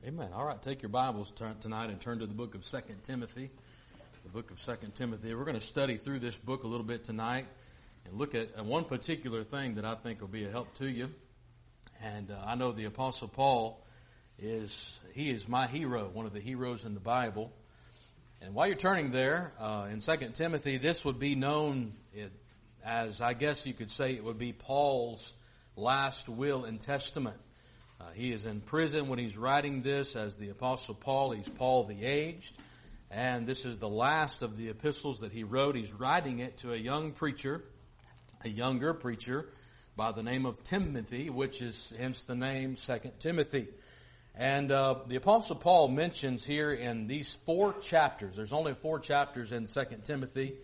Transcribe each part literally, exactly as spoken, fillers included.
Amen. All right, take your Bibles turn, tonight and turn to the book of Second Timothy. The book of Second Timothy. We're going to study through this book a little bit tonight and look at, at one particular thing that I think will be a help to you. And uh, I know the Apostle Paul is, he is my hero, one of the heroes in the Bible. And while you're turning there, uh, in Second Timothy, this would be known as, I guess you could say, it would be Paul's last will and testament. Uh, he is in prison when he's writing this as the Apostle Paul. He's Paul the Aged. And this is the last of the epistles that he wrote. He's writing it to a young preacher, a younger preacher by the name of Timothy, which is hence the name Second Timothy. And uh, the Apostle Paul mentions here in these four chapters, there's only four chapters in Second Timothy,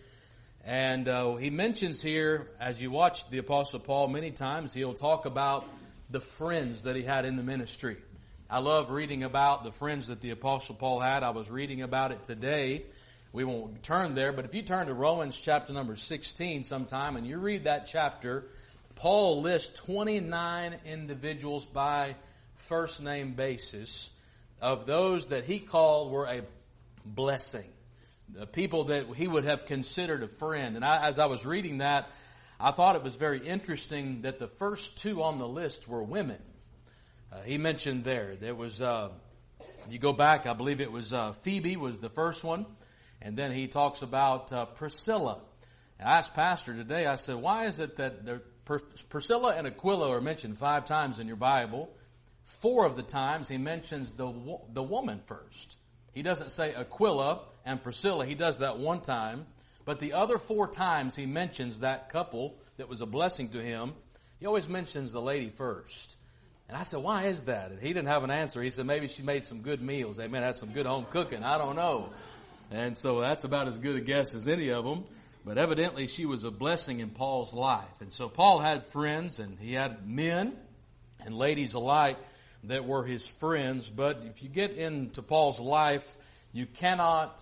and uh, he mentions here, as you watch the Apostle Paul many times, he'll talk about the friends that he had in the ministry. I love reading about the friends that the Apostle Paul had. I was reading about it today. We won't turn there, but if you turn to Romans chapter number sixteen sometime and you read that chapter, Paul lists twenty-nine individuals by first name basis of those that he called were a blessing. The people that he would have considered a friend. And I, as I was reading that, I thought it was very interesting that the first two on the list were women. Uh, he mentioned there, there was, uh, you go back, I believe it was uh, Phoebe was the first one. And then he talks about uh, Priscilla. And I asked Pastor today, I said, why is it that there, Priscilla and Aquila are mentioned five times in your Bible? Four of the times he mentions the the woman first. He doesn't say Aquila and Priscilla. He does that one time. But the other four times he mentions that couple that was a blessing to him, he always mentions the lady first. And I said, why is that? And he didn't have an answer. He said, maybe she made some good meals. Amen. Had some good home cooking. I don't know. And so that's about as good a guess as any of them. But evidently she was a blessing in Paul's life. And so Paul had friends, and he had men and ladies alike that were his friends. But if you get into Paul's life, you cannot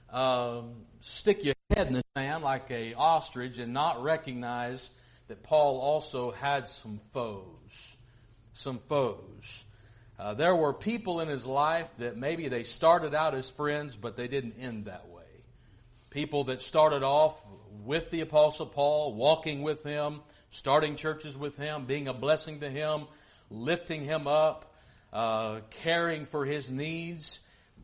uh, stick your head in the sand like a ostrich and not recognize that Paul also had some foes. Some foes. Uh, there were people in his life that maybe they started out as friends, but they didn't end that way. People that started off with the Apostle Paul, walking with him, starting churches with him, being a blessing to him, lifting him up, uh, caring for his needs.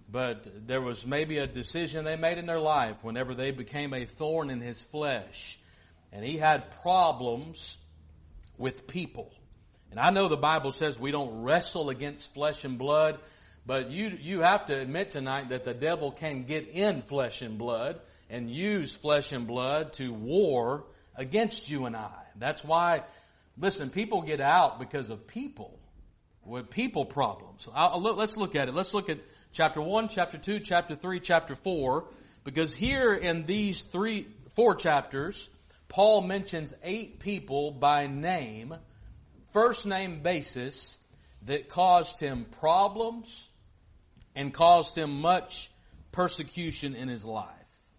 But there was maybe a decision they made in their life whenever they became a thorn in his flesh. And he had problems with people. And I know the Bible says we don't wrestle against flesh and blood, but you you have to admit tonight that the devil can get in flesh and blood and use flesh and blood to war against you and I. That's why, listen, people get out because of people, with people problems. I'll, look, let's look at it. Let's look at chapter one, chapter two, chapter three, chapter four, because here in these three, four chapters, Paul mentions eight people by name, first name basis, that caused him problems and caused him much persecution in his life.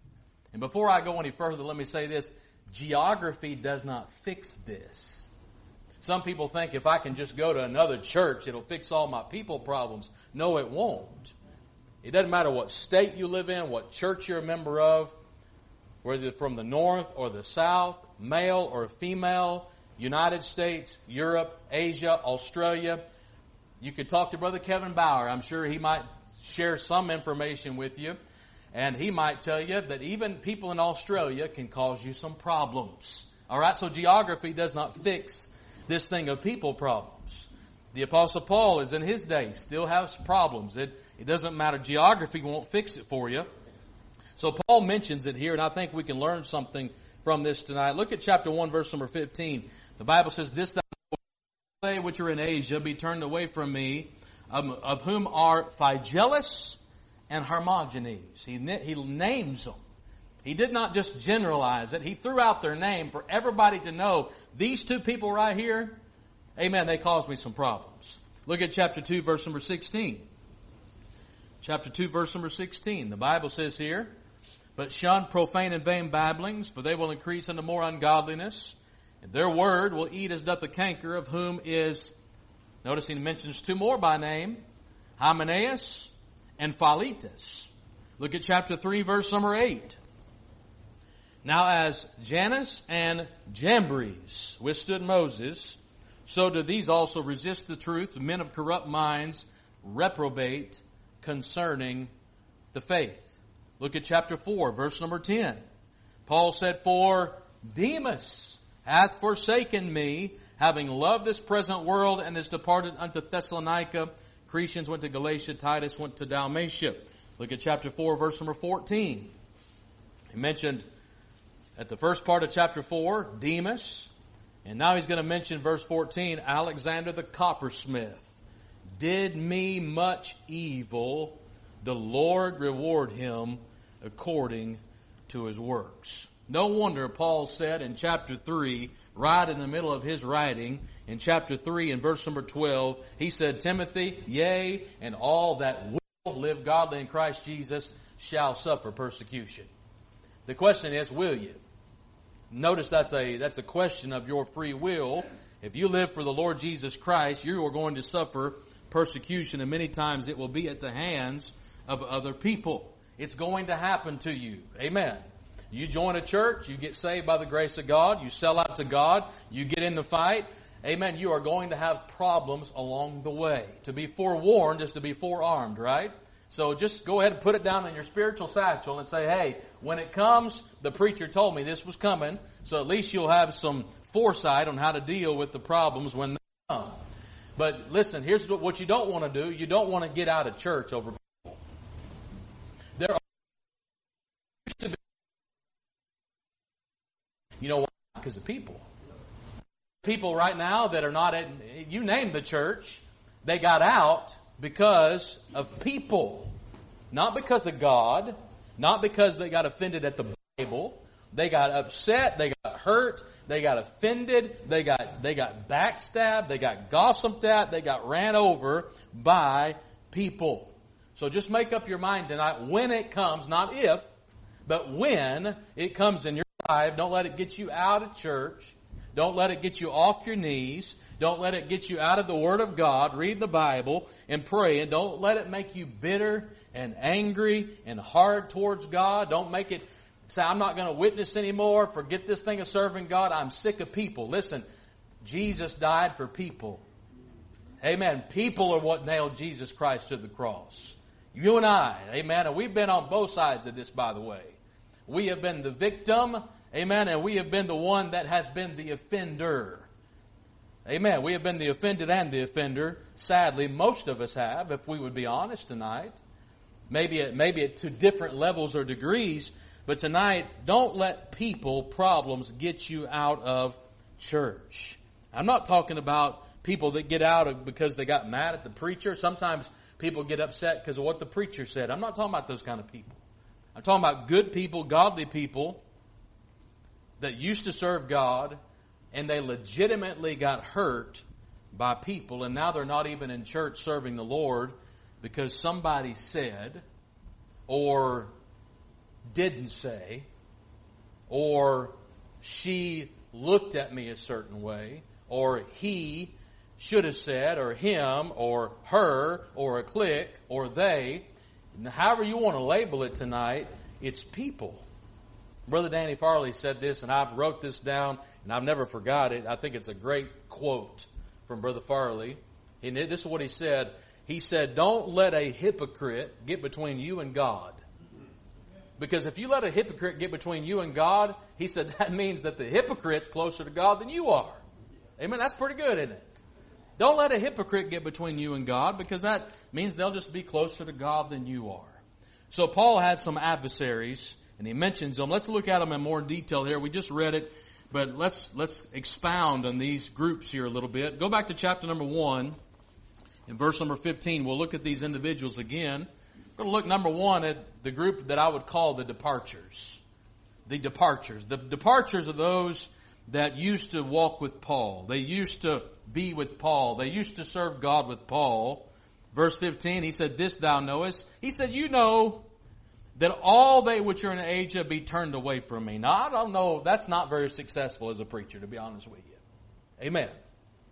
And before I go any further, let me say this. Geography does not fix this. Some people think if I can just go to another church, it'll fix all my people problems. No, it won't. It doesn't matter what state you live in, what church you're a member of, whether from the north or the south, male or female, United States, Europe, Asia, Australia. You could talk to Brother Kevin Bauer. I'm sure he might share some information with you. And he might tell you that even people in Australia can cause you some problems. All right, so geography does not fix this thing of people problems. The Apostle Paul is in his day, still has problems. It, it doesn't matter. Geography won't fix it for you. So Paul mentions it here, and I think we can learn something from this tonight. Look at chapter one, verse number fifteen. The Bible says, "This thou they which are in Asia be turned away from me, um, of whom are Phygellus and Hermogenes." He, he names them. He did not just generalize it. He threw out their name for everybody to know, these two people right here, amen, they caused me some problems. Look at chapter two, verse number sixteen. Chapter two, verse number sixteen. The Bible says here, "But shun profane and vain babblings, for they will increase into more ungodliness. And their word will eat as doth the canker, of whom is," notice he mentions two more by name, Hymenaeus and Philetus. Look at chapter three, verse number eight. Now as Jannes and Jambres withstood Moses, so do these also resist the truth, men of corrupt minds, reprobate concerning the faith. Look at chapter four, verse number ten. Paul said, For Demas hath forsaken me, having loved this present world, and is departed unto Thessalonica. Cretans went to Galatia, Titus went to Dalmatia. Look at chapter four, verse number fourteen. He mentioned at the first part of chapter four, Demas. And now he's going to mention verse fourteen, Alexander the coppersmith did me much evil. The Lord reward him according to his works. No wonder Paul said in chapter three, right in the middle of his writing, in chapter three and verse number twelve, he said, Timothy, yea, and all that will live godly in Christ Jesus shall suffer persecution. The question is, will you? Notice that's a, that's a question of your free will. If you live for the Lord Jesus Christ, you are going to suffer persecution, and many times it will be at the hands of other people. It's going to happen to you. Amen. You join a church, you get saved by the grace of God, you sell out to God, you get in the fight. Amen. You are going to have problems along the way. To be forewarned is to be forearmed, right? So just go ahead and put it down in your spiritual satchel and say, hey, when it comes, the preacher told me this was coming, so at least you'll have some foresight on how to deal with the problems when they come. But listen, here's what you don't want to do. You don't want to get out of church over people. There are to be, you know why? Because of people. People right now that are not at, you name the church, they got out because of people. Not because of God. Not because they got offended at the Bible. They got upset. They got hurt. They got offended. They got, they got backstabbed. They got gossiped at. They got ran over by people. So just make up your mind tonight when it comes, not if, but when it comes in your life. Don't let it get you out of church. Don't let it get you off your knees. Don't let it get you out of the Word of God. Read the Bible and pray. And don't let it make you bitter and angry and hard towards God. Don't make it say, I'm not going to witness anymore. Forget this thing of serving God. I'm sick of people. Listen, Jesus died for people. Amen. People are what nailed Jesus Christ to the cross. You and I. Amen. And we've been on both sides of this, by the way. We have been the victim. Amen. And we have been the one that has been the offender. Amen. We have been the offended and the offender. Sadly, most of us have, if we would be honest tonight. Maybe at, maybe at to different levels or degrees. But tonight, don't let people problems get you out of church. I'm not talking about people that get out of because they got mad at the preacher. Sometimes people get upset because of what the preacher said. I'm not talking about those kind of people. I'm talking about good people, godly people that used to serve God, and they legitimately got hurt by people, and now they're not even in church serving the Lord because somebody said or didn't say, or she looked at me a certain way, or he should have said, or him, or her, or a clique, or they. However you want to label it tonight, it's people. Brother Danny Farley said this, and I've wrote this down, and I've never forgot it. I think it's a great quote from Brother Farley. And this is what he said. He said, don't let a hypocrite get between you and God. Because if you let a hypocrite get between you and God, he said that means that the hypocrite's closer to God than you are. Amen. That's pretty good, isn't it? Don't let a hypocrite get between you and God, because that means they'll just be closer to God than you are. So Paul had some adversaries, and he mentions them. Let's look at them in more detail here. We just read it, but let's let's expound on these groups here a little bit. Go back to chapter number one, in verse number fifteen. We'll look at these individuals again. We're going to look, number one, at the group that I would call the departures. The departures. The departures are those that used to walk with Paul. They used to be with Paul. They used to serve God with Paul. Verse fifteen, he said, this thou knowest. He said, you know that all they which are in Asia be turned away from me. Now, I don't know, that's not very successful as a preacher, to be honest with you. Amen.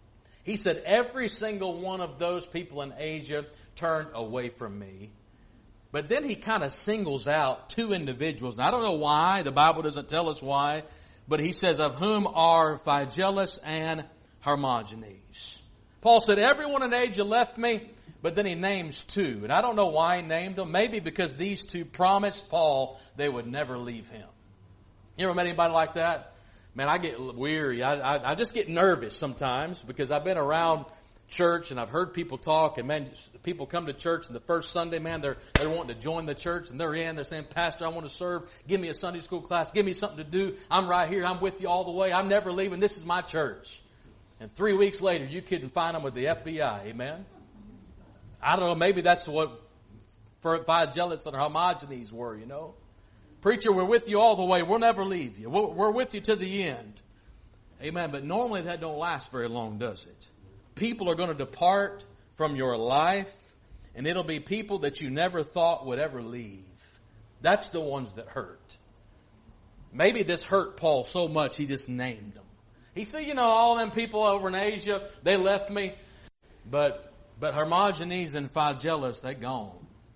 He said, every single one of those people in Asia turned away from me. But then he kind of singles out two individuals. And I don't know why. The Bible doesn't tell us why. But he says, of whom are Phygelus and Hermogenes. Paul said, everyone in Asia left me. But then he names two. And I don't know why he named them. Maybe because these two promised Paul they would never leave him. You ever met anybody like that? Man, I get weary. I, I, I just get nervous sometimes because I've been around church and I've heard people talk, and man, people come to church and the first Sunday, man, they're they're wanting to join the church, and they're in, they're saying, Pastor, I want to serve. Give me a Sunday school class. Give me something to do. I'm right here. I'm with you all the way. I'm never leaving. This is my church. And three weeks later, you couldn't find them with the F B I. Amen? I don't know. Maybe that's what Phygelus and Hermogenes were, you know. Preacher, we're with you all the way. We'll never leave you. We're, we're with you to the end. Amen. But normally that don't last very long, does it? People are going to depart from your life, and it'll be people that you never thought would ever leave. That's the ones that hurt. Maybe this hurt Paul so much he just named them. He said, you know, all them people over in Asia, they left me. But but Hermogenes and Phygelus, they gone.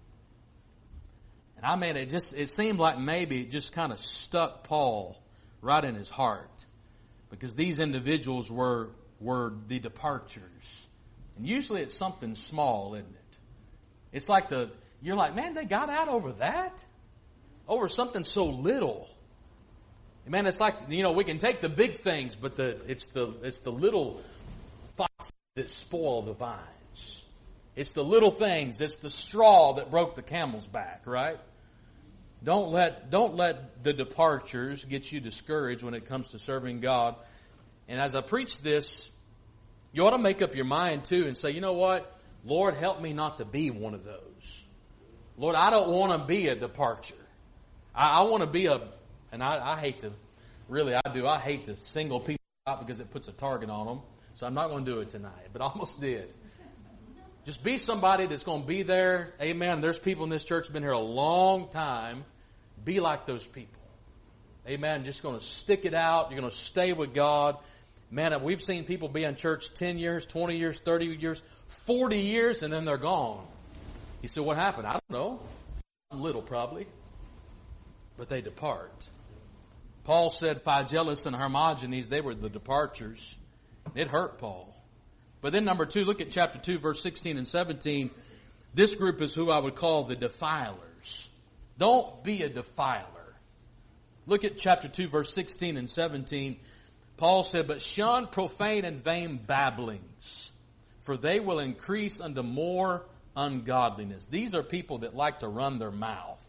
And I mean, it just it seemed like maybe it just kind of stuck Paul right in his heart. Because these individuals were were the departures. And usually it's something small, isn't it? It's like the, you're like, man, they got out over that? Over something so little. Man, it's like, you know, we can take the big things, but the it's the it's the little foxes that spoil the vines. It's the little things. It's the straw that broke the camel's back, right? Don't let don't let the departures get you discouraged when it comes to serving God. And as I preach this, you ought to make up your mind too and say, you know what? Lord, help me not to be one of those. Lord, I don't want to be a departure. I, I want to be a, and I, I hate to, really I do, I hate to single people out because it puts a target on them. So I'm not going to do it tonight, but I almost did. Just be somebody that's going to be there. Amen. There's people in this church who've been here a long time. Be like those people. Amen. Just going to stick it out. You're going to stay with God. Man, we've seen people be in church ten years, twenty years, thirty years, forty years, and then they're gone. You say, what happened? I don't know. Little probably. But they depart. Paul said Phygelus and Hermogenes, they were the departures. It hurt Paul. But then number two, look at chapter two, verse sixteen and seventeen. This group is who I would call the defilers. Don't be a defiler. Look at chapter two, verse sixteen and seventeen. Paul said, but shun profane and vain babblings, for they will increase unto more ungodliness. These are people that like to run their mouth.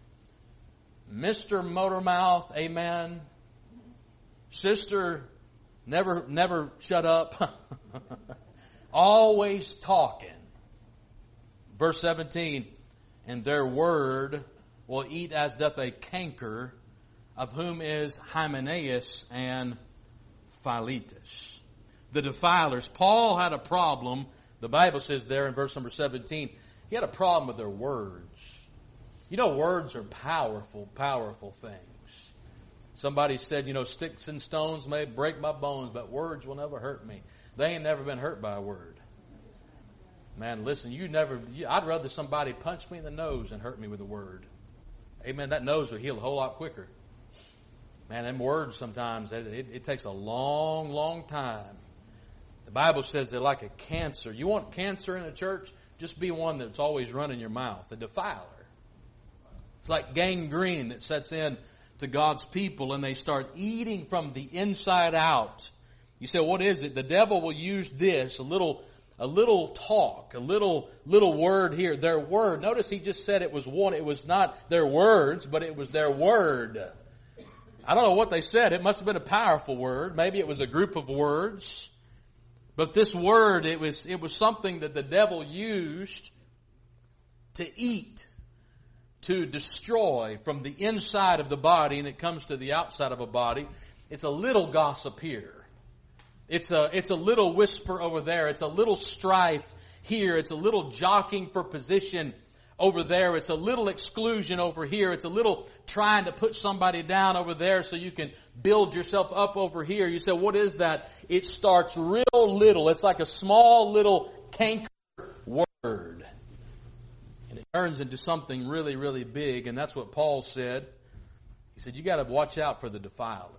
Mister Motormouth, amen. Sister, never, never shut up. Always talking. Verse seventeen, and their word will eat as doth a canker, of whom is Hymenaeus and Philetus. The defilers. Paul had a problem. The Bible says there in verse number seventeen, he had a problem with their words. You know, words are powerful, powerful things. Somebody said, you know, sticks and stones may break my bones, but words will never hurt me. They ain't never been hurt by a word. Man, listen, you never, you, I'd rather somebody punch me in the nose than hurt me with a word. Amen. That nose will heal a whole lot quicker. Man, them words sometimes, it, it, it takes a long, long time. The Bible says they're like a cancer. You want cancer in a church? Just be one that's always running your mouth, a defiler. It's like gangrene that sets in to God's people and they start eating from the inside out. You say, what is it? The devil will use this, a little, a little talk, a little, little word here, their word. Notice he just said it was one, it was not their words, but it was their word. I don't know what they said. It must have been a powerful word. Maybe it was a group of words. But this word, it was, it was something that the devil used to eat, to destroy from the inside of the body, and it comes to the outside of a body. It's a little gossip here. It's a, it's a little whisper over there. It's a little strife here. It's a little jockeying for position over there. It's a little exclusion over here. It's a little trying to put somebody down over there so you can build yourself up over here. You say, what is that? It starts real little. It's like a small little canker word. And it turns into something really, really big. And that's what Paul said. He said, you got to watch out for the defilers.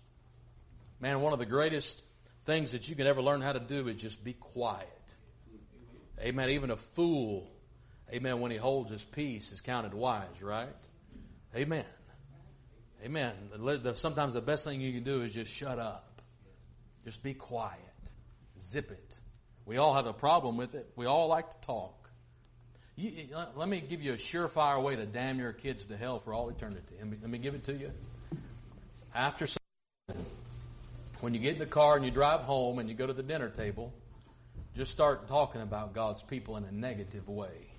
Man, one of the greatest things that you can ever learn how to do is just be quiet. Amen. Even a fool, amen, when he holds his peace is counted wise, right? Amen. Amen. Sometimes the best thing you can do is just shut up. Just be quiet. Zip it. We all have a problem with it. We all like to talk. You, let me give you a surefire way to damn your kids to hell for all eternity. Let me, let me give it to you. After some, when you get in the car and you drive home and you go to the dinner table, just start talking about God's people in a negative way.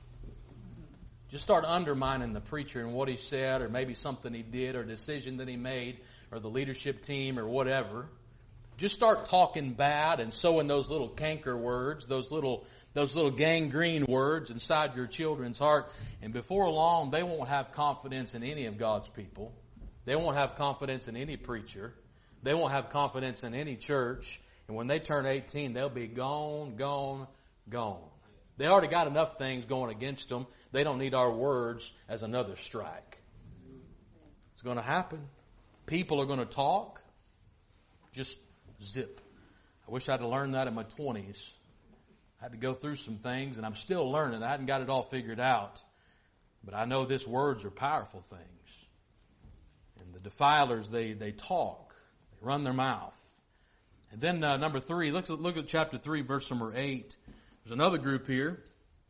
Just start undermining the preacher and what he said, or maybe something he did, or a decision that he made, or the leadership team, or whatever. Just start talking bad and sowing those little canker words, those little those little gangrene words inside your children's heart. And before long, they won't have confidence in any of God's people. They won't have confidence in any preacher. They won't have confidence in any church. And when they turn eighteen, they'll be gone, gone, gone. They already got enough things going against them. They don't need our words as another strike. It's going to happen. People are going to talk. Just zip. I wish I'd have learned that in my twenties. I had to go through some things, and I'm still learning. I hadn't got it all figured out. But I know these words are powerful things. And the defilers, they, they talk. They run their mouth. And then uh, number three, look at, look at chapter three, verse number eight. There's another group here.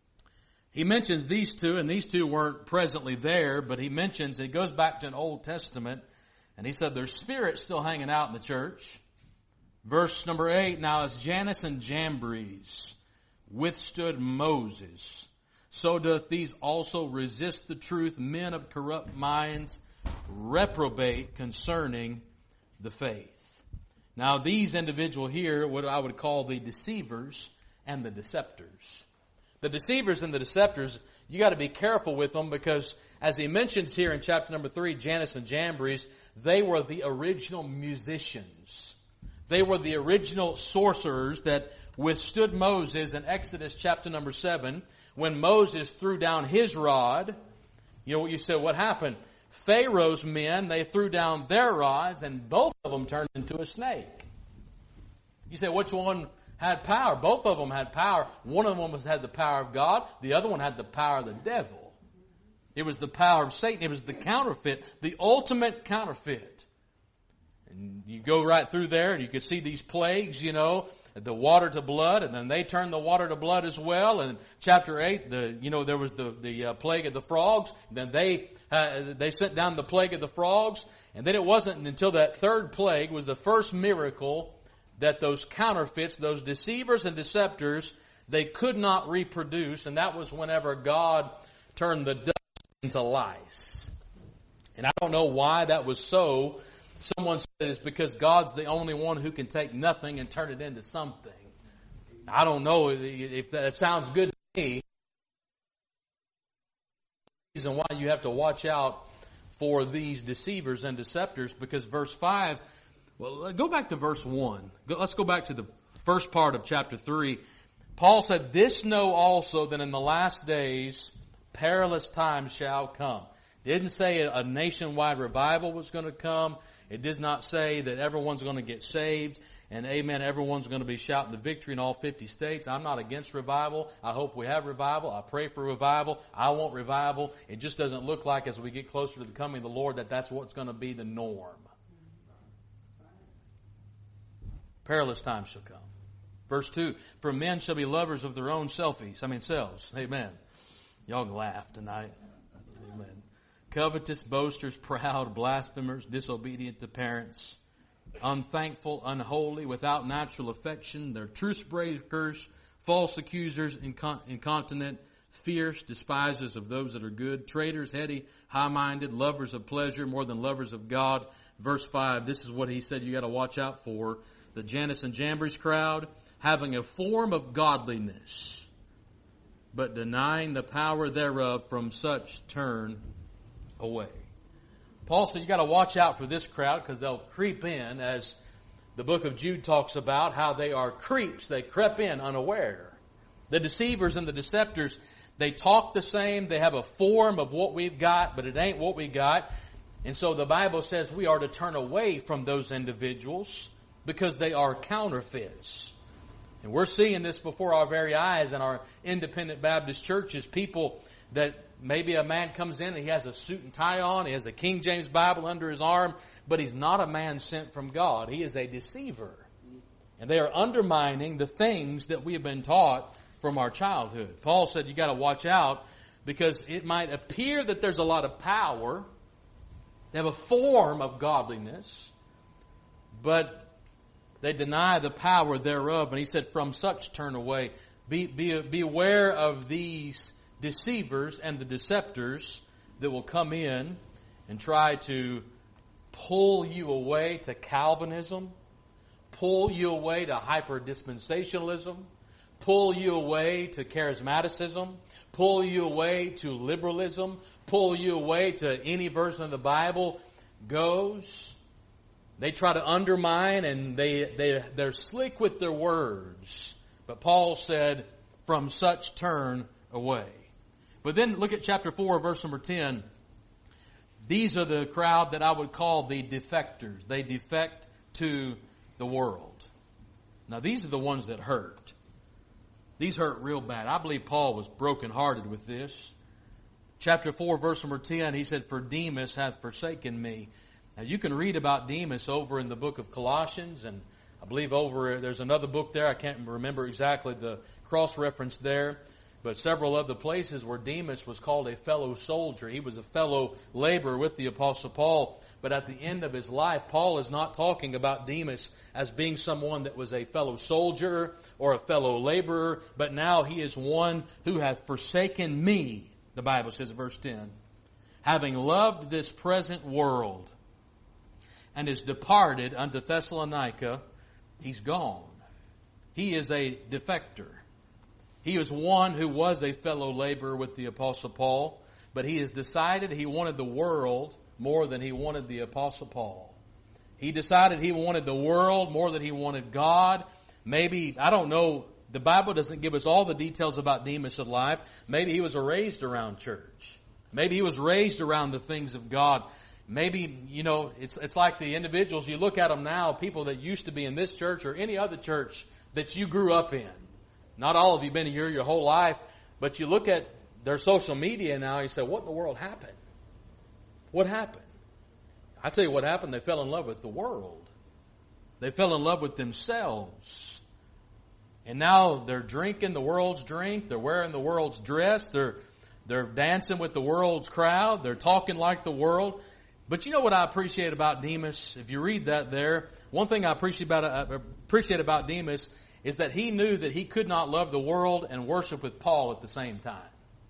He mentions these two, and these two weren't presently there, but he mentions, it goes back to an Old Testament, and he said there's spirits still hanging out in the church. Verse number eight, now as Jannes and Jambres withstood Moses, so doth these also resist the truth, men of corrupt minds, reprobate concerning the faith. Now these individuals here, what I would call the deceivers and the deceptors. The deceivers and the deceptors, you got to be careful with them, because as he mentions here in chapter number three, Jannes and Jambres, they were the original musicians. They were the original sorcerers that withstood Moses in Exodus chapter number seven. When Moses threw down his rod, you know what you said, what happened? Pharaoh's men, they threw down their rods, and both of them turned into a snake. You say, which one had power? Both of them had power. One of them was, had the power of God. The other one had the power of the devil. It was the power of Satan. It was the counterfeit, the ultimate counterfeit. And you go right through there, and you can see these plagues, you know, the water to blood, and then they turned the water to blood as well. And chapter eight, the you know there was the the uh, plague of the frogs. Then they uh, they sent down the plague of the frogs, and then it wasn't until that third plague was the first miracle that those counterfeits, those deceivers and deceptors, they could not reproduce, and that was whenever God turned the dust into lice. And I don't know why that was so. Someone said it's because God's the only one who can take nothing and turn it into something. I don't know if that sounds good to me. The reason why you have to watch out for these deceivers and deceptors, because verse five, well, go back to verse one. Let's go back to the first part of chapter three. Paul said, this know also that in the last days perilous times shall come. Didn't say a nationwide revival was going to come. It does not say that everyone's going to get saved and amen, everyone's going to be shouting the victory in all fifty states. I'm not against revival. I hope we have revival. I pray for revival. I want revival. It just doesn't look like as we get closer to the coming of the Lord that that's what's going to be the norm. Perilous times shall come. Verse two, for men shall be lovers of their own selfies. I mean selves. Amen. Y'all can laugh tonight. Amen. Covetous, boasters, proud, blasphemers, disobedient to parents, unthankful, unholy, without natural affection. They're truce breakers, false accusers, incont- incontinent, fierce, despisers of those that are good, traitors, heady, high-minded, lovers of pleasure more than lovers of God. Verse five, this is what he said you got to watch out for. The Jannes and Jambres crowd, having a form of godliness, but denying the power thereof, from such turn away. Paul said you got to watch out for this crowd because they'll creep in, as the book of Jude talks about how they are creeps. They creep in unaware. The deceivers and the deceptors, they talk the same. They have a form of what we've got, but it ain't what we got. And so the Bible says we are to turn away from those individuals because they are counterfeits. And we're seeing this before our very eyes in our independent Baptist churches. People that maybe a man comes in and he has a suit and tie on, he has a King James Bible under his arm, but he's not a man sent from God. He is a deceiver. And they are undermining the things that we have been taught from our childhood. Paul said you got to watch out because it might appear that there's a lot of power. They have a form of godliness, but they deny the power thereof. And he said, from such turn away. Be, be, be aware of these deceivers and the deceptors that will come in and try to pull you away to Calvinism, pull you away to hyper-dispensationalism, pull you away to charismaticism, pull you away to liberalism, pull you away to any version of the Bible goes. They try to undermine, and they, they, they're slick with their words. But Paul said, from such turn away. But then look at chapter four, verse number ten. These are the crowd that I would call the defectors. They defect to the world. Now these are the ones that hurt. These hurt real bad. I believe Paul was brokenhearted with this. Chapter four, verse number ten, he said, for Demas hath forsaken me. Now you can read about Demas over in the book of Colossians, and I believe over, there's another book there, I can't remember exactly the cross-reference there, but several of the places where Demas was called a fellow soldier. He was a fellow laborer with the Apostle Paul. But at the end of his life, Paul is not talking about Demas as being someone that was a fellow soldier or a fellow laborer, but now he is one who hath forsaken me, the Bible says in verse ten, having loved this present world, and is departed unto Thessalonica. He's gone. He is a defector. He is one who was a fellow laborer with the Apostle Paul, but he has decided he wanted the world more than he wanted the Apostle Paul. He decided he wanted the world more than he wanted God. Maybe, I don't know, the Bible doesn't give us all the details about Demas' life. Maybe he was raised around church. Maybe he was raised around the things of God. Maybe, you know, it's it's like the individuals, you look at them now, people that used to be in this church or any other church that you grew up in. Not all of you have been here your whole life, but you look at their social media now, you say, what in the world happened? What happened? I tell you what happened. They fell in love with the world. They fell in love with themselves. And now they're drinking the world's drink. They're wearing the world's dress. They're, they're dancing with the world's crowd. They're talking like the world. But you know what I appreciate about Demas? If you read that there, one thing I appreciate about, uh, appreciate about Demas is that he knew that he could not love the world and worship with Paul at the same time.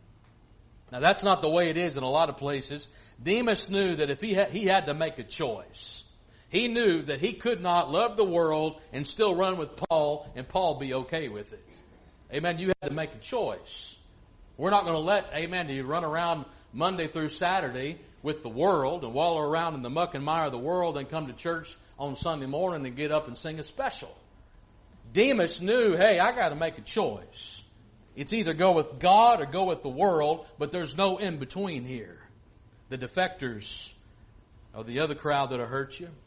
Now that's not the way it is in a lot of places. Demas knew that if he had, he had to make a choice. He knew that he could not love the world and still run with Paul and Paul be okay with it. Amen. You had to make a choice. We're not going to let, amen, you run around Monday through Saturday with the world and wallow around in the muck and mire of the world and come to church on Sunday morning and get up and sing a special. Demas knew, hey, I got to make a choice. It's either go with God or go with the world, but there's no in between here. The defectors are the other crowd that'll hurt you.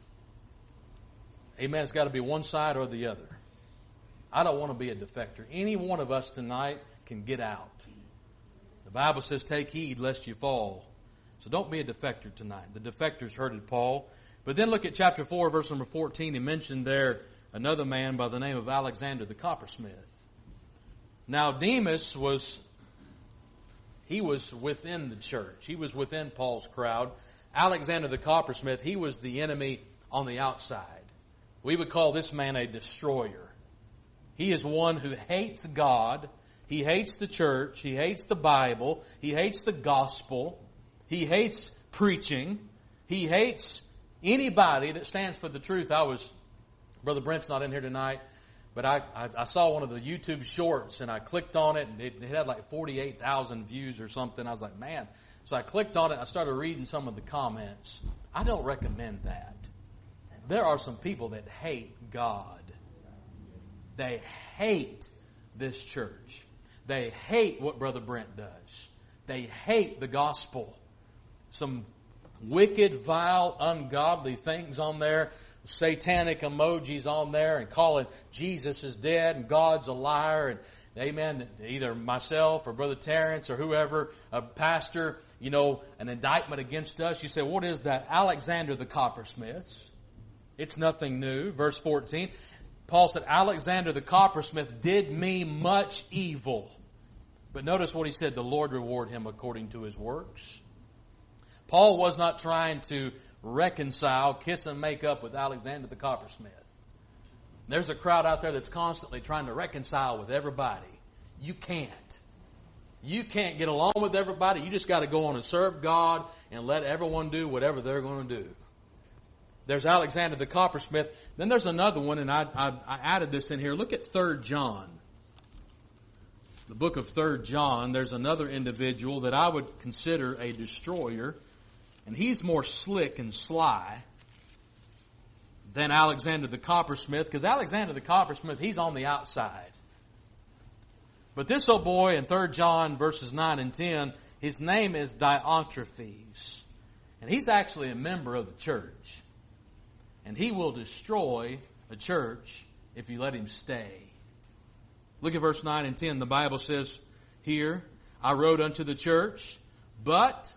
Amen. It's got to be one side or the other. I don't want to be a defector. Any one of us tonight can get out. The Bible says, take heed lest you fall. So don't be a defector tonight. The defectors hurted Paul. But then look at chapter four, verse number fourteen. He mentioned there another man by the name of Alexander the coppersmith. Now Demas was, he was within the church. He was within Paul's crowd. Alexander the coppersmith, he was the enemy on the outside. We would call this man a destroyer. He is one who hates God. He hates the church. He hates the Bible. He hates the gospel. He hates preaching. He hates anybody that stands for the truth. I was, Brother Brent's not in here tonight, But I, I, I saw one of the YouTube shorts, and I clicked on it, and it, it had like forty-eight thousand views or something. I was like, man. So I clicked on it, and I started reading some of the comments. I don't recommend that. There are some people that hate God. They hate this church. They hate what Brother Brent does. They hate the gospel. Some wicked, vile, ungodly things on there. Satanic emojis on there and calling Jesus is dead and God's a liar. And amen, either myself or Brother Terrence or whoever, a pastor, you know, an indictment against us. You say, what is that? Alexander the coppersmith. It's nothing new. Verse fourteen. Paul said, Alexander the coppersmith did me much evil. But notice what he said, the Lord reward him according to his works. Paul was not trying to reconcile, kiss and make up with Alexander the coppersmith. There's a crowd out there that's constantly trying to reconcile with everybody. You can't. You can't get along with everybody. You just got to go on and serve God and let everyone do whatever they're going to do. There's Alexander the coppersmith. Then there's another one, and I, I, I added this in here. Look at Third John. The book of Third John, there's another individual that I would consider a destroyer, and he's more slick and sly than Alexander the coppersmith, because Alexander the coppersmith, he's on the outside. But this old boy in Third John verses nine and ten, his name is Diotrephes, and he's actually a member of the church. And he will destroy a church if you let him stay. Look at verse nine and ten. The Bible says here, I wrote unto the church, but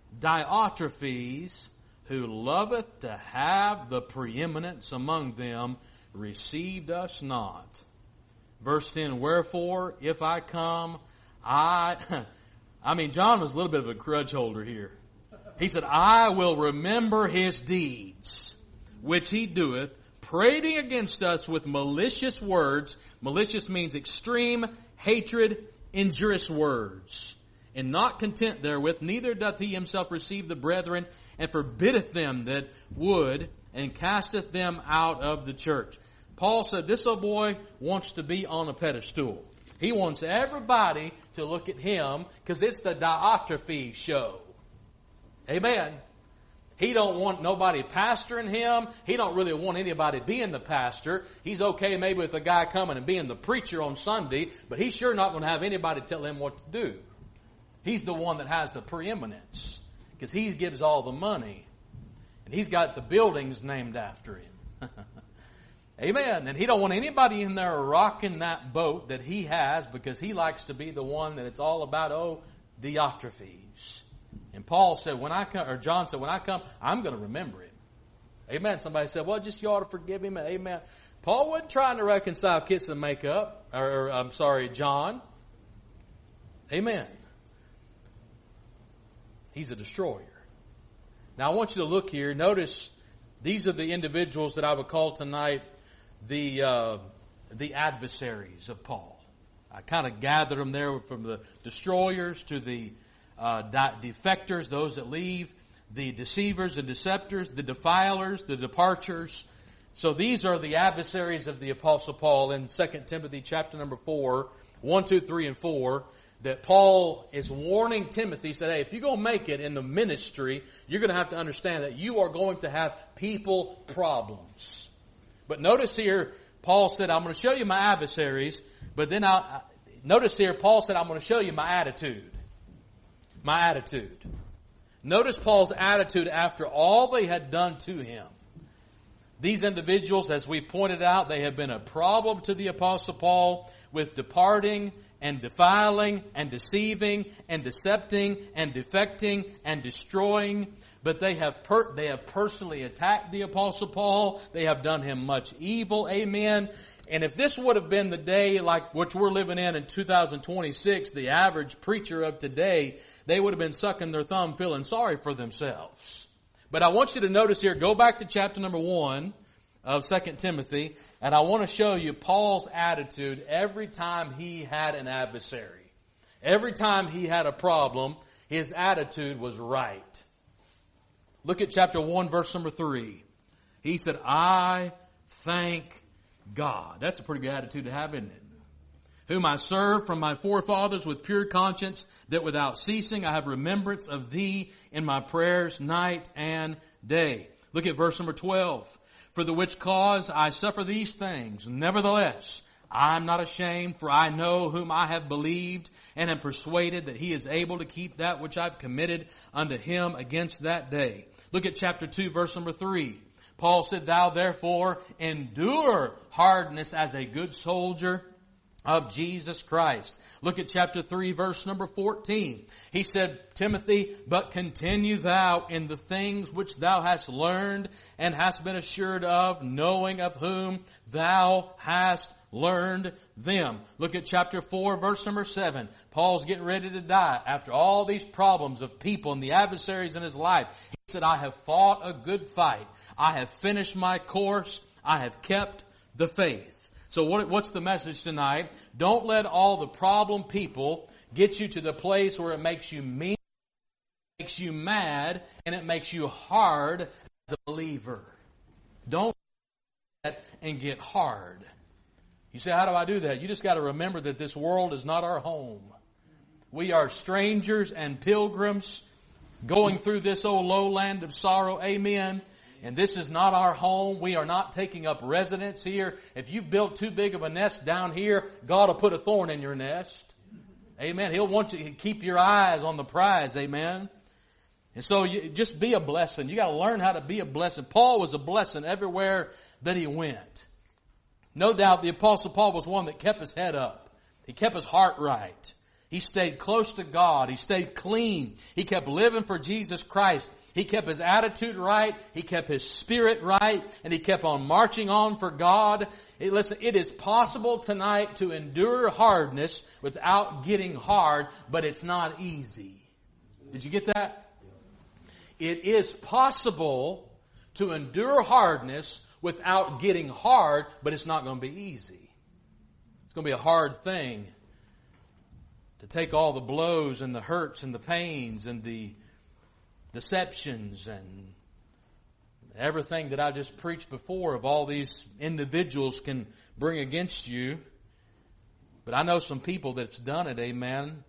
Diotrephes, who loveth to have the preeminence among them, received us not. Verse ten, wherefore, if I come, I... I mean, John was a little bit of a grudge holder here. He said, I will remember his deeds, which he doeth, prating against us with malicious words. Malicious means extreme hatred, injurious words. And not content therewith, neither doth he himself receive the brethren, and forbiddeth them that would, and casteth them out of the church. Paul said this old boy wants to be on a pedestal. He wants everybody to look at him, because it's the Diotrephes show. Amen. He don't want nobody pastoring him. He don't really want anybody being the pastor. He's okay maybe with a guy coming and being the preacher on Sunday, but he's sure not going to have anybody tell him what to do. He's the one that has the preeminence, because he gives all the money. And he's got the buildings named after him. Amen. And he don't want anybody in there rocking that boat that he has, because he likes to be the one that it's all about, oh, Diotrephes. And Paul said, when I come, or John said, when I come, I'm going to remember him. Amen. Somebody said, well, just you ought to forgive him. Amen. Paul wasn't trying to reconcile, kiss and make up. Or, or I'm sorry, John. Amen. He's a destroyer. Now I want you to look here. Notice these are the individuals that I would call tonight the uh, the adversaries of Paul. I kind of gathered them there from the destroyers to the uh, defectors, those that leave, the deceivers and deceptors, the defilers, the departures. So these are the adversaries of the Apostle Paul in Second Timothy chapter number four, one, two, three, and four, that Paul is warning Timothy. He said, hey, if you're going to make it in the ministry, you're going to have to understand that you are going to have people problems. But notice here, Paul said, I'm going to show you my adversaries, but then I notice here, Paul said, I'm going to show you my attitude. My attitude. Notice Paul's attitude after all they had done to him. These individuals, as we pointed out, they have been a problem to the Apostle Paul with departing and defiling and deceiving and decepting and defecting and destroying. But they have per- they have personally attacked the Apostle Paul. They have done him much evil. Amen. And if this would have been the day like which we're living in in two thousand twenty-six, the average preacher of today, they would have been sucking their thumb feeling sorry for themselves. But I want you to notice here, go back to chapter number one of Second Timothy, and I want to show you Paul's attitude every time he had an adversary. Every time he had a problem, his attitude was right. Look at chapter one, verse number three. He said, I thank God. That's a pretty good attitude to have, isn't it? Whom I serve from my forefathers with pure conscience, that without ceasing I have remembrance of thee in my prayers night and day. Look at verse number twelve. For the which cause I suffer these things. Nevertheless, I am not ashamed, for I know whom I have believed, and am persuaded that he is able to keep that which I've committed unto him against that day. Look at chapter two, verse number three. Paul said, Thou therefore endure hardness as a good soldier of Jesus Christ. Look at chapter three, verse number fourteen. He said, Timothy, but continue thou in the things which thou hast learned and hast been assured of, knowing of whom thou hast learned them. Look at chapter four, verse number seven. Paul's getting ready to die after all these problems of people and the adversaries in his life. He said, I have fought a good fight. I have finished my course. I have kept the faith. So what, what's the message tonight? Don't let all the problem people get you to the place where it makes you mean, it makes you mad, and it makes you hard as a believer. Don't do that and get hard. You say, how do I do that? You just got to remember that this world is not our home. We are strangers and pilgrims going through this old lowland of sorrow. Amen. And this is not our home. We are not taking up residence here. If you've built too big of a nest down here, God will put a thorn in your nest. Amen. He'll want you to keep your eyes on the prize. Amen. And so you just be a blessing. You got to learn how to be a blessing. Paul was a blessing everywhere that he went. No doubt the Apostle Paul was one that kept his head up. He kept his heart right. He stayed close to God. He stayed clean. He kept living for Jesus Christ. He kept his attitude right. He kept his spirit right. And he kept on marching on for God. Hey, listen, it is possible tonight to endure hardness without getting hard, but it's not easy. Did you get that? It is possible to endure hardness without getting hard, but it's not going to be easy. It's going to be a hard thing to take all the blows and the hurts and the pains and the deceptions and everything that I just preached before of all these individuals can bring against you. But I know some people that's done it, amen.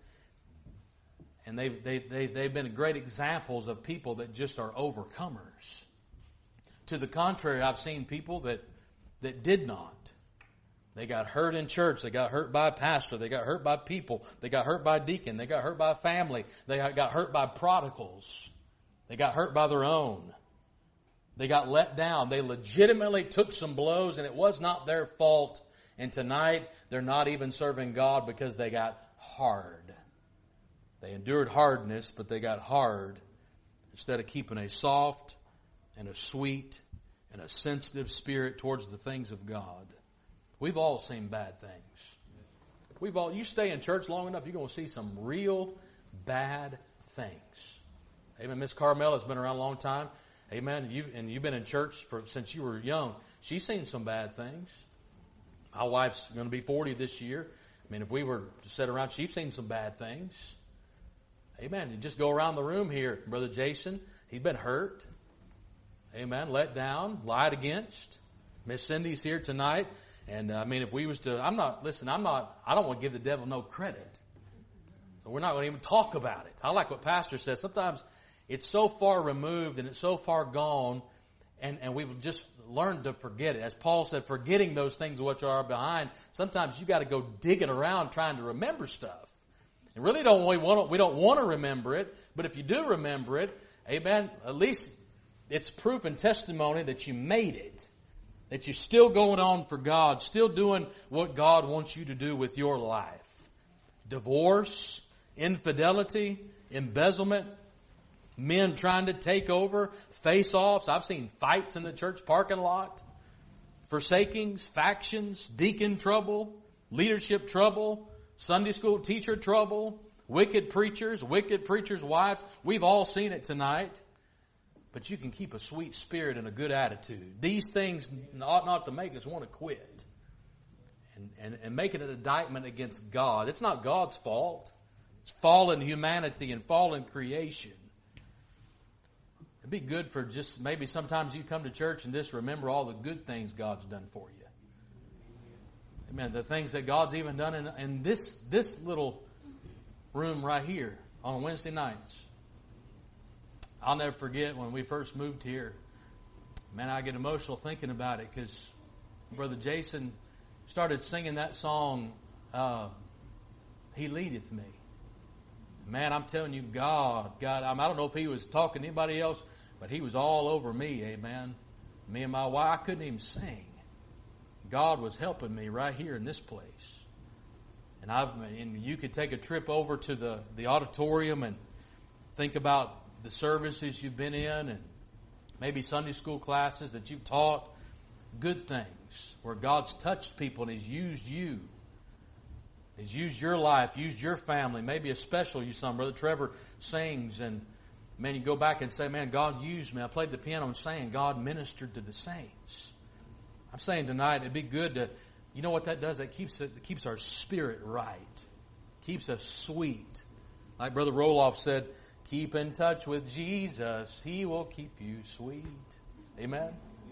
And they've, they, they, they've been great examples of people that just are overcomers. To the contrary, I've seen people that, that did not. They got hurt in church. They got hurt by a pastor. They got hurt by people. They got hurt by a deacon. They got hurt by a family. They got hurt by prodigals. They got hurt by their own. They got let down. They legitimately took some blows, and it was not their fault. And tonight, they're not even serving God because they got hard. They endured hardness, but they got hard instead of keeping a soft and a sweet and a sensitive spirit towards the things of God. We've all seen bad things. We've all, you stay in church long enough, you're going to see some real bad things. Amen. Miss Carmela's been around a long time. Amen. You've, and you've been in church for since you were young. She's seen some bad things. My wife's going to be forty this year. I mean, if we were to sit around, she's seen some bad things. Amen. You just go around the room here. Brother Jason, he's been hurt. Amen. Let down, lied against. Miss Cindy's here tonight. And uh, I mean, if we was to, I'm not, listen, I'm not, I don't want to give the devil no credit. So we're not going to even talk about it. I like what Pastor says. Sometimes it's so far removed and it's so far gone, and, and we've just learned to forget it. As Paul said, forgetting those things which are behind, sometimes you got to go digging around trying to remember stuff. And really don't we want to, we don't want to remember it, but if you do remember it, amen, at least it's proof and testimony that you made it. That you're still going on for God, still doing what God wants you to do with your life. Divorce, infidelity, embezzlement, men trying to take over, face-offs. I've seen fights in the church parking lot, forsakings, factions, deacon trouble, leadership trouble, Sunday school teacher trouble, wicked preachers, wicked preachers' wives. We've all seen it tonight. But you can keep a sweet spirit and a good attitude. These things ought not to make us want to quit. And, and, and make it an indictment against God. It's not God's fault. It's fallen humanity and fallen creation. It'd be good for just maybe sometimes you come to church and just remember all the good things God's done for you. Amen. The things that God's even done in, in this, this little room right here on Wednesday nights. I'll never forget when we first moved here. Man, I get emotional thinking about it because Brother Jason started singing that song, uh, He Leadeth Me. Man, I'm telling you, God, God, I don't know if he was talking to anybody else, but he was all over me, amen. Me and my wife, I couldn't even sing. God was helping me right here in this place. And I've, and you could take a trip over to the, the auditorium and think about the services you've been in and maybe Sunday school classes that you've taught. Good things where God's touched people and He's used you. He's used your life, used your family, maybe especially you son. Brother Trevor sings and man, you go back and say, man, God used me. I played the piano and sang. God ministered to the saints. I'm saying tonight it'd be good to, you know what that does? That keeps it, it keeps our spirit right. Keeps us sweet. Like Brother Roloff said, keep in touch with Jesus. He will keep you sweet. Amen?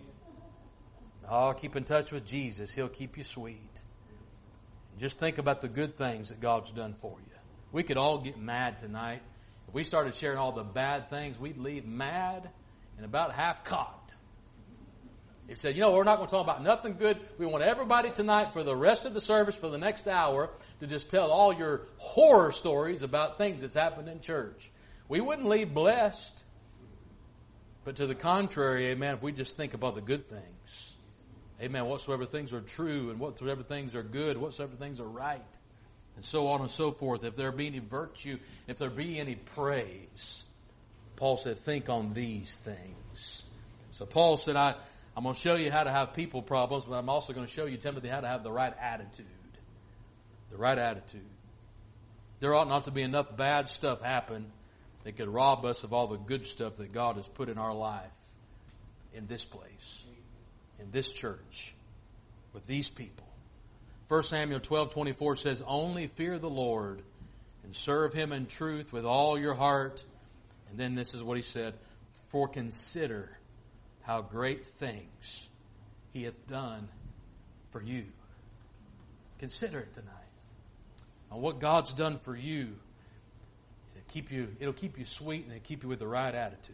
Oh, keep in touch with Jesus. He'll keep you sweet. Just think about the good things that God's done for you. We could all get mad tonight. If we started sharing all the bad things, we'd leave mad and about half cocked. He said, you know, we're not going to talk about nothing good. We want everybody tonight for the rest of the service, for the next hour, to just tell all your horror stories about things that's happened in church. We wouldn't leave blessed. But to the contrary, amen, if we just think about the good things. Amen, whatsoever things are true and whatsoever things are good, whatsoever things are right. And so on and so forth. If there be any virtue, if there be any praise. Paul said, think on these things. So Paul said, I, I'm going to show you how to have people problems, but I'm also going to show you, Timothy, how to have the right attitude. The right attitude. There ought not to be enough bad stuff happen that could rob us of all the good stuff that God has put in our life in this place, in this church, with these people. First Samuel twelve twenty-four says, only fear the Lord and serve Him in truth with all your heart. And then this is what he said, for consider how great things He hath done for you. Consider it tonight. On what God's done for you. It'll keep you, it'll keep you sweet and it'll keep you with the right attitude.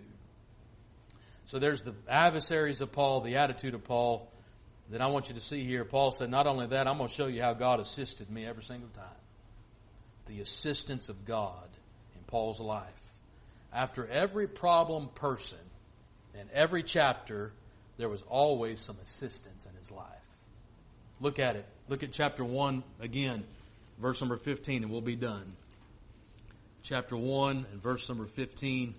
So there's the adversaries of Paul, the attitude of Paul that I want you to see here. Paul said, not only that, I'm going to show you how God assisted me every single time. The assistance of God in Paul's life. After every problem person in every chapter, there was always some assistance in his life. Look at it. Look at chapter one again, verse number fifteen, and we'll be done. Chapter one and verse number fifteen.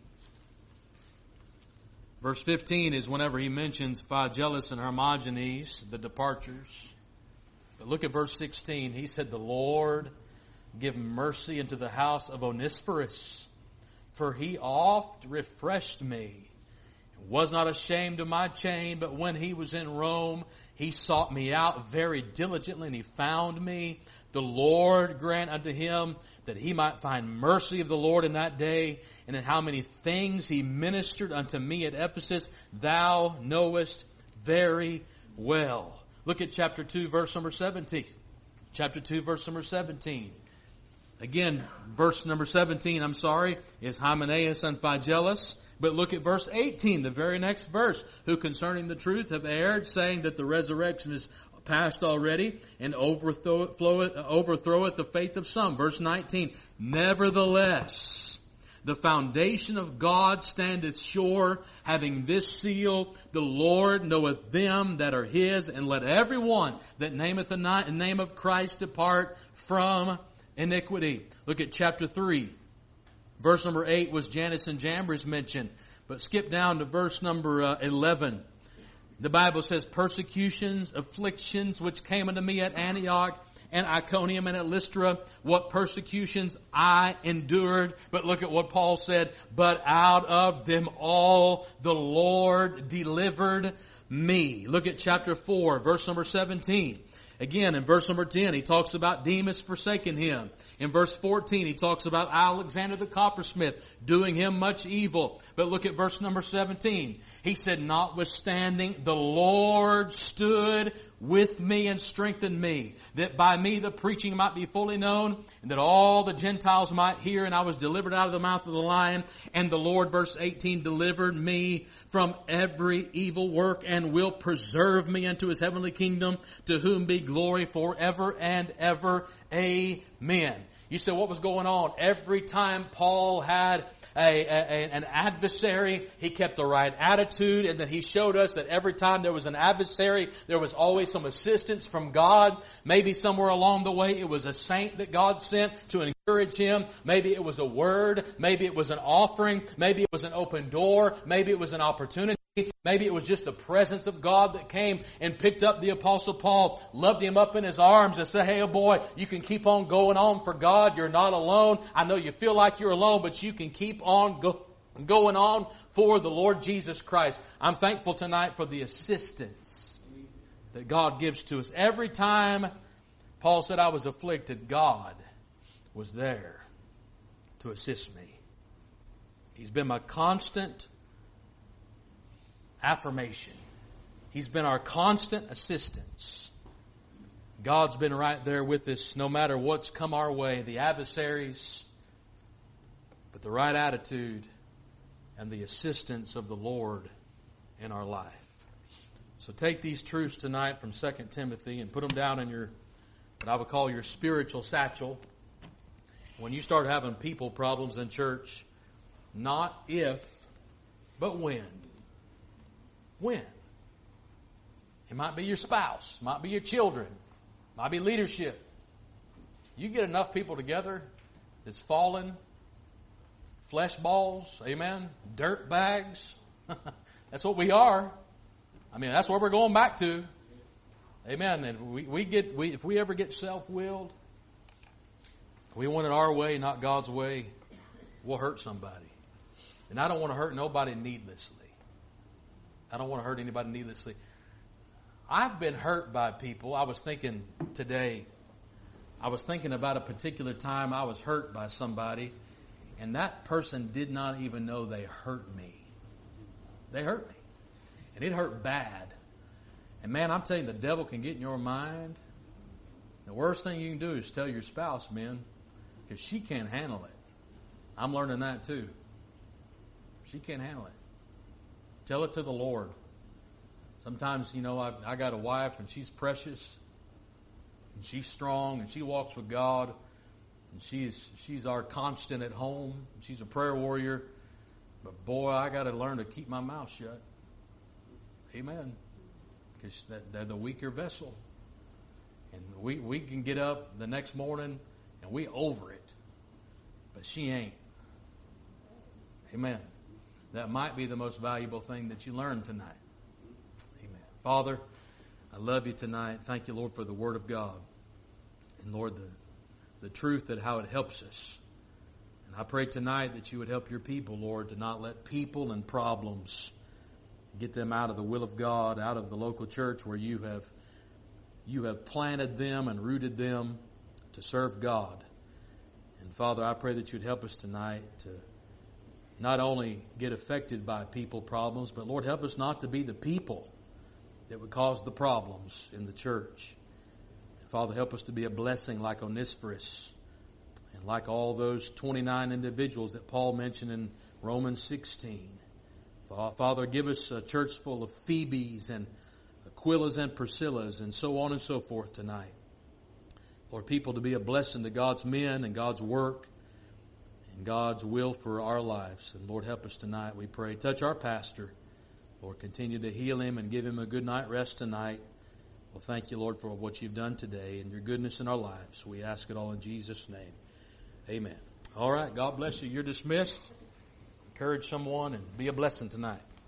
Verse fifteen is whenever he mentions Phygellus and Hermogenes, the departures. But look at verse sixteen. He said, the Lord give mercy unto the house of Onesiphorus, for he oft refreshed me, and was not ashamed of my chain, but when he was in Rome, he sought me out very diligently, and he found me. The Lord grant unto him that he might find mercy of the Lord in that day, and in how many things he ministered unto me at Ephesus, thou knowest very well. Look at chapter two, verse number seventeen. Chapter two, verse number seventeen. Again, verse number seventeen, I'm sorry, is Hymenaeus and Phygellus. But look at verse eighteen, the very next verse. Who concerning the truth have erred, saying that the resurrection is past already, and overthrow, overthroweth the faith of some. Verse nineteen, nevertheless, the foundation of God standeth sure, having this seal, the Lord knoweth them that are His, and let every one that nameth the name of Christ depart from iniquity. Look at chapter three. Verse number eight was Jannes and Jambres mentioned. But skip down to verse number uh, eleven. The Bible says, persecutions, afflictions, which came unto me at Antioch and Iconium and at Lystra, what persecutions I endured. But look at what Paul said, but out of them all the Lord delivered me. Look at chapter four, verse number seventeen. Again, in verse number ten, he talks about Demas forsaking him. In verse fourteen, he talks about Alexander the coppersmith doing him much evil. But look at verse number seventeen. He said, notwithstanding, the Lord stood with me and strengthen me, that by me the preaching might be fully known, and that all the Gentiles might hear. And I was delivered out of the mouth of the lion, and the Lord, verse eighteen, delivered me from every evil work, and will preserve me unto his heavenly kingdom, to whom be glory forever and ever. Amen. You say, what was going on? Every time Paul had A, a, an adversary, he kept the right attitude, and then he showed us that every time there was an adversary, there was always some assistance from God. Maybe somewhere along the way it was a saint that God sent to encourage him. Maybe it was a word. Maybe it was an offering. Maybe it was an open door. Maybe it was an opportunity. Maybe it was just the presence of God that came and picked up the Apostle Paul, loved him up in his arms and said, hey, boy, you can keep on going on for God. You're not alone. I know you feel like you're alone, but you can keep on go- going on for the Lord Jesus Christ. I'm thankful tonight for the assistance that God gives to us. Every time Paul said I was afflicted, God was there to assist me. He's been my constant affirmation. He's been our constant assistance. God's been right there with us no matter what's come our way, the adversaries, but the right attitude and the assistance of the Lord in our life. So take these truths tonight from Second Timothy and put them down in your, what I would call your spiritual satchel. When you start having people problems in church, not if, but when. When? It might be your spouse, might be your children, might be leadership. You get enough people together that's fallen, flesh balls, amen, dirt bags. That's what we are. I mean, that's where we're going back to. Amen. And we, we get we if we ever get self-willed, if we want it our way, not God's way, we'll hurt somebody. And I don't want to hurt nobody needlessly. I don't want to hurt anybody needlessly. I've been hurt by people. I was thinking today, I was thinking about a particular time I was hurt by somebody, and that person did not even know they hurt me. They hurt me. And it hurt bad. And man, I'm telling you, the devil can get in your mind. The worst thing you can do is tell your spouse, man, because she can't handle it. I'm learning that too. She can't handle it. Tell it to the Lord. Sometimes, you know, I, I got a wife and she's precious. And she's strong and she walks with God. And she's, she's our constant at home. She's a prayer warrior. But boy, I got to learn to keep my mouth shut. Amen. Because they're the weaker vessel. And we, we can get up the next morning and we over it. But she ain't. Amen. That might be the most valuable thing that you learn tonight. Amen. Father, I love you tonight. Thank you, Lord, for the Word of God. And Lord, the, the truth that how it helps us. And I pray tonight that you would help your people, Lord, to not let people and problems get them out of the will of God, out of the local church where you have you have planted them and rooted them to serve God. And Father, I pray that you'd help us tonight to not only get affected by people problems, but Lord, help us not to be the people that would cause the problems in the church. And Father, help us to be a blessing like Onesiphorus and like all those twenty-nine individuals that Paul mentioned in Romans sixteen. Father, give us a church full of Phoebes and Aquillas and Priscillas and so on and so forth tonight. Lord, people to be a blessing to God's men and God's work and God's will for our lives. And Lord, help us tonight, we pray. Touch our pastor. Lord, continue to heal him and give him a good night rest tonight. Well, thank you, Lord, for what you've done today and your goodness in our lives. We ask it all in Jesus' name. Amen. All right. God bless you. You're dismissed. Encourage someone and be a blessing tonight.